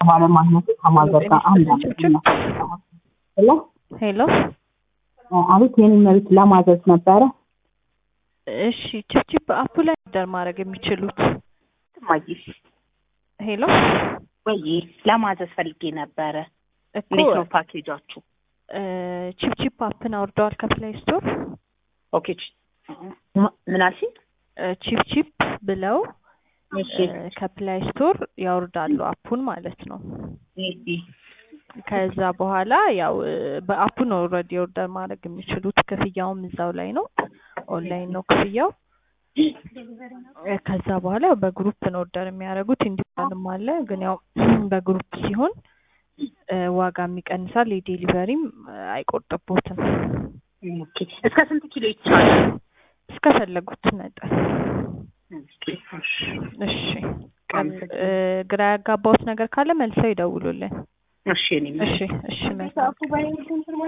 ባለማግኘት ከማዘርጋ አንድ ሄሎ አቤት የኔ መብት ለማዘዝ ነበረ። እሺ ቺፕ አፑ ላይ ኦርደር ማድረግ የሚችሉት ማይስ ሄሎ ወይ ለማዘዝ ፈልጌ ነበረ። እንዴት ነው ፓኬጃችሁ? ቺፕ አፕን አውርደዋል ከፕሌይ ስቶር? ኦኬ ምን አልሽ? ቺፕ ብለው ከፕሌይ ስቶር ያወርዳሉ አፑን ማለት ነው። ከዛ በኋላ ያው በአፑ ነው ኦልሬዲ ኦርደር ማድረግ የሚችሉት። ክፍያውም እዛው ላይ ነው፣ ኦንላይን ነው ክፍያው። ከዛ በኋላ በግሩፕ ነው ኦርደር የሚያደርጉት። ኢንዲቪጁዋልም አለ፣ ግን ያው በግሩፕ ሲሆን ዋጋም ይቀንሳል፣ የዴሊቨሪም አይቆርጥቦትም። ኦኬ እስከ ስንት ኪሎ ይቻላል? እስከፈለጉት መጠን። እሺ ግራ ያጋባውት ነገር ካለ መልሰው ይደውሉልን። እሺ እሺ መልካም